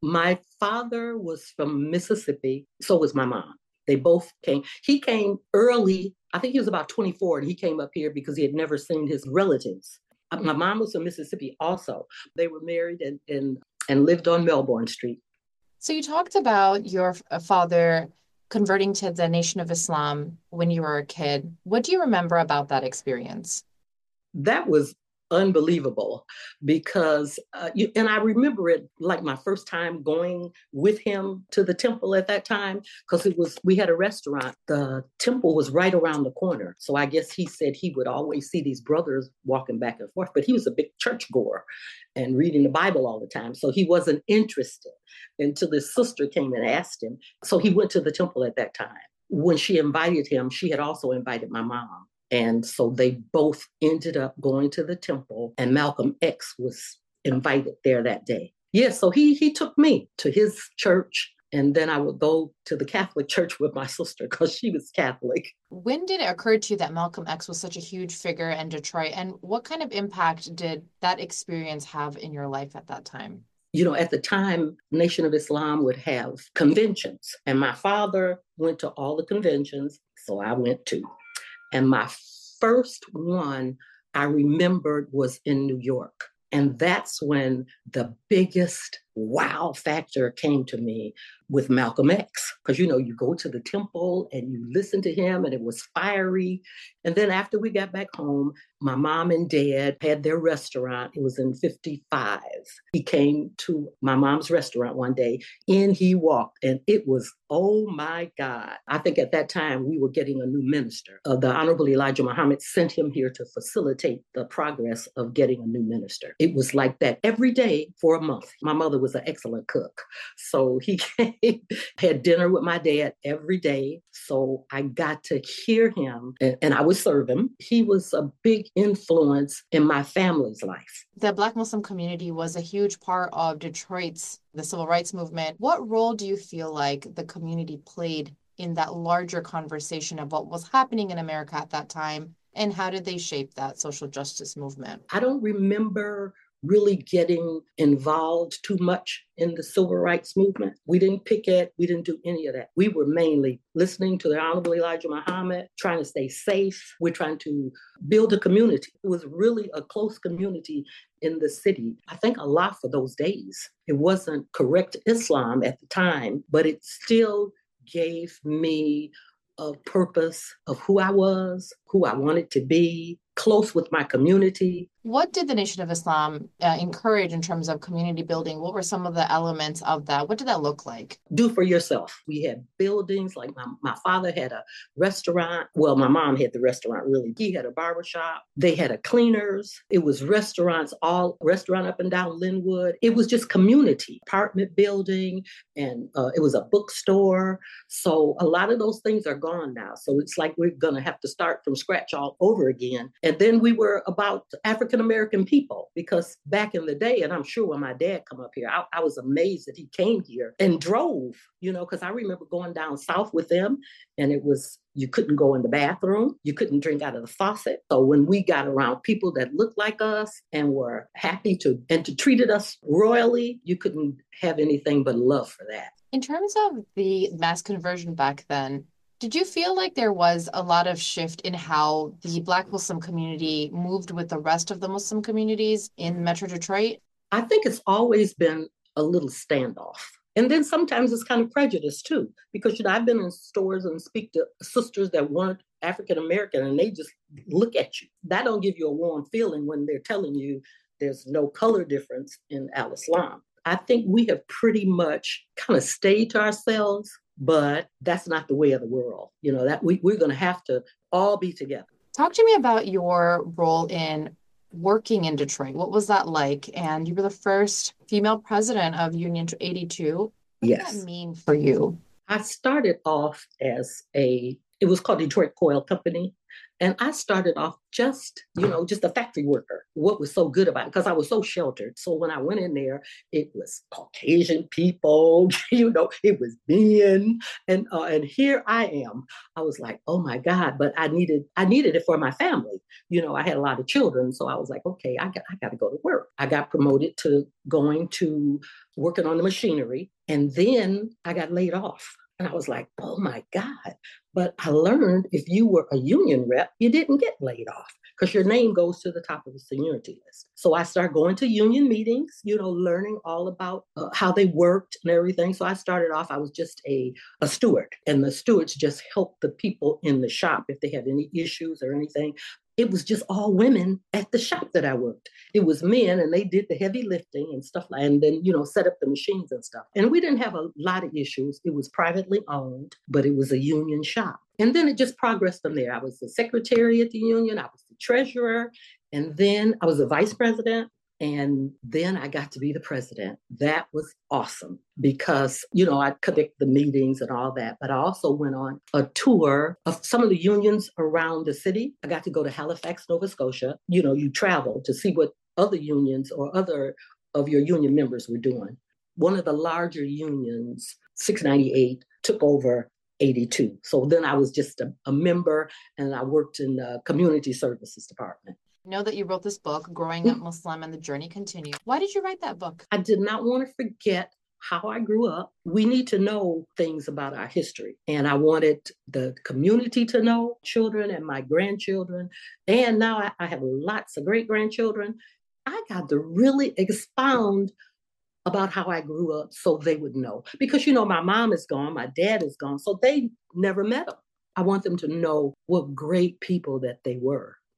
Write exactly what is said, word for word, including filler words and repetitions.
My father was from Mississippi. So was my mom. They both came. He came early. I think he was about twenty-four, and he came up here because he had never seen his relatives. My mom was from Mississippi also. They were married and, and, and lived on Melbourne Street. So you talked about your f- father converting to the Nation of Islam when you were a kid. What do you remember about that experience? That was unbelievable because uh, you, and I remember it like my first time going with him to the temple at that time, because it was we had a restaurant. The temple was right around the corner, so I guess he said he would always see these brothers walking back and forth, but he was a big church goer and reading the Bible all the time, so he wasn't interested until his sister came and asked him. So he went to the temple at that time. When she invited him, she had also invited my mom. And so they both ended up going to the temple, and Malcolm X was invited there that day. Yeah, so he he took me to his church, and then I would go to the Catholic church with my sister because she was Catholic. When did it occur to you that Malcolm X was such a huge figure in Detroit? And what kind of impact did that experience have in your life at that time? You know, at the time, Nation of Islam would have conventions, and my father went to all the conventions, so I went too. And my first one I remembered was in New York. And that's when the biggest wow factor came to me with Malcolm X. Because, you know, you go to the temple and you listen to him and it was fiery. And then after we got back home, my mom and dad had their restaurant. It was in fifty-five. He came to my mom's restaurant one day. In he walked, and it was, oh my God. I think at that time we were getting a new minister. Uh, the Honorable Elijah Muhammad sent him here to facilitate the progress of getting a new minister. It was like that every day for a month. My mother was an excellent cook. So he came, had dinner with my dad every day. So I got to hear him, and, and I would serve him. He was a big influence in my family's life. The Black Muslim community was a huge part of Detroit's, the civil rights movement. What role do you feel like the community played in that larger conversation of what was happening in America at that time? And how did they shape that social justice movement? I don't remember really getting involved too much in the civil rights movement. We didn't picket, we didn't do any of that. We were mainly listening to the Honorable Elijah Muhammad, trying to stay safe. We're trying to build a community. It was really a close community in the city. I think a lot for those days. It wasn't correct Islam at the time, but it still gave me a purpose of who I was, who I wanted to be, close with my community. What did the Nation of Islam uh, encourage in terms of community building? What were some of the elements of that? What did that look like? Do for yourself. We had buildings, like my, my father had a restaurant. Well, my mom had the restaurant, really. He had a barber shop. They had a cleaners. It was restaurants, all restaurant up and down Linwood. It was just community, apartment building, and uh, it was a bookstore. So a lot of those things are gone now. So it's like we're going to have to start from scratch all over again. And then we were about African American people, because back in the day, and I'm sure when my dad come up here, I, I was amazed that he came here and drove, you know, because I remember going down south with them, and it was, you couldn't go in the bathroom, you couldn't drink out of the faucet. So when we got around people that looked like us and were happy to, and to treated us royally, you couldn't have anything but love for that. In terms of the mass conversion back then, did you feel like there was a lot of shift in how the Black Muslim community moved with the rest of the Muslim communities in Metro Detroit? I think it's always been a little standoff. And then sometimes it's kind of prejudice too, because, you know, I've been in stores and speak to sisters that weren't African American, and they just look at you. That don't give you a warm feeling when they're telling you there's no color difference in Al-Islam. I think we have pretty much kind of stayed to ourselves, but that's not the way of the world. You know, that we, we're going to have to all be together. Talk to me about your role in working in Detroit. What was that like? And you were the first female president of Union eighty-two. What did Yes. that mean for you? I started off as a, it was called Detroit Coil Company. And I started off just, you know, just a factory worker. What was so good about it? Because I was so sheltered. So when I went in there, it was Caucasian people, you know, it was men. And uh, and here I am. I was like, oh my God, but I needed, I needed it for my family. You know, I had a lot of children. So I was like, okay, I got, I got to go to work. I got promoted to going to working on the machinery. And then I got laid off. And I was like, oh my God. But I learned if you were a union rep, you didn't get laid off because your name goes to the top of the seniority list. So I started going to union meetings, you know, learning all about uh, how they worked and everything. So I started off, I was just a, a steward, and the stewards just helped the people in the shop if they had any issues or anything. It was just all women at the shop that I worked. It was men, and they did the heavy lifting and stuff, and then, you know, set up the machines and stuff. And we didn't have a lot of issues. It was privately owned, but it was a union shop. And then it just progressed from there. I was the secretary at the union. I was the treasurer. And then I was the vice president. And then I got to be the president. That was awesome because, you know, I conducted the meetings and all that, but I also went on a tour of some of the unions around the city. I got to go to Halifax, Nova Scotia. You know, you travel to see what other unions or other of your union members were doing. One of the larger unions, six ninety-eight, took over eighty-two. So then I was just a, a member, and I worked in the community services department. I know that you wrote this book, Growing Up Muslim and the Journey Continues. Why did you write that book? I did not want to forget how I grew up. We need to know things about our history. And I wanted the community to know, children and my grandchildren. And now I, I have lots of great grandchildren. I got to really expound about how I grew up so they would know. Because, you know, my mom is gone, my dad is gone, so they never met them. I want them to know what great people that they were.